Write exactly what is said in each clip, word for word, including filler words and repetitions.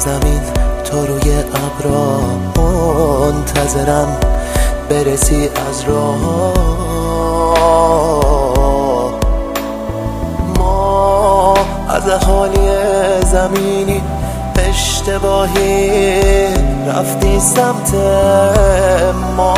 زمین تو روی ابرا منتظرم برسی از راه. ما از اهالی زمینی اشتباهی رفتی سمت ما.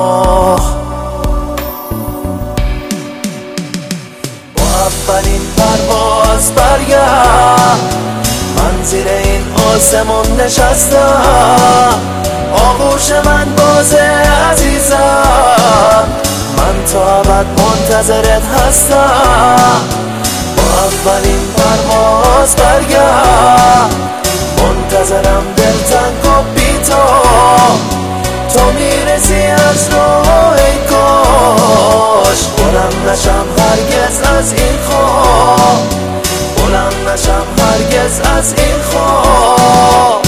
با اولین پرواز برگرد، من زیر این آسمون نشستم، آغوش من بازه عزیزم، من تا ابد منتظرت هستم. با اولین پرواز برگرد، منتظرم دلتنگ و بی تو، تو میرسی از راه ای کاش بلند نشم هرگز از این خواب، بلند نشم هرگز از این خواب.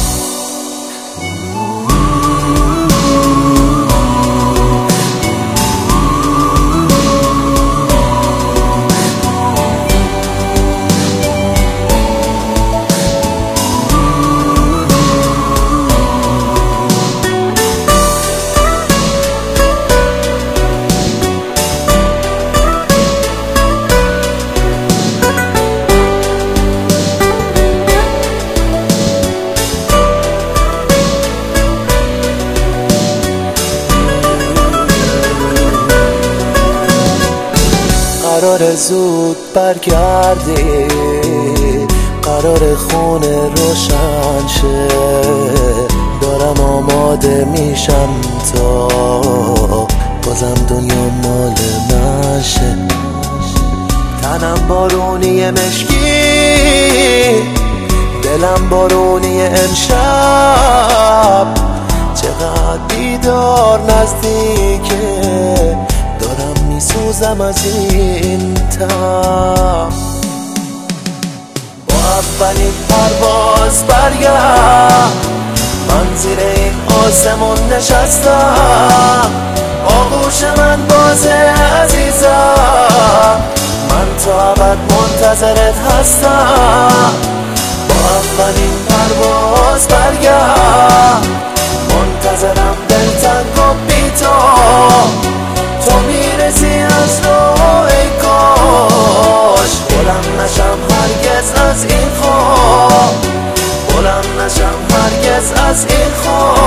قرار زود برگردی، قرار خونه روشن شه، دارم آماده میشم تا بازم دنیا مال من شه. تنم بارونی مشکی، دلم بارونی امشب، چقدر بیدار نزدیکه، دارم میسوزم از این تب. با اولین پرواز برگرد، من زیر این آسمون نشستم، آغوش من بازه عزیزم، من تا ابد منتظرت هستم. با اولین پرواز برگرد، منتظرم دلتنگ و بی تو، تو میرسی از راه ای کاش بلند نشم هرگز از این خواب، بلند نشم هرگز از این خواب.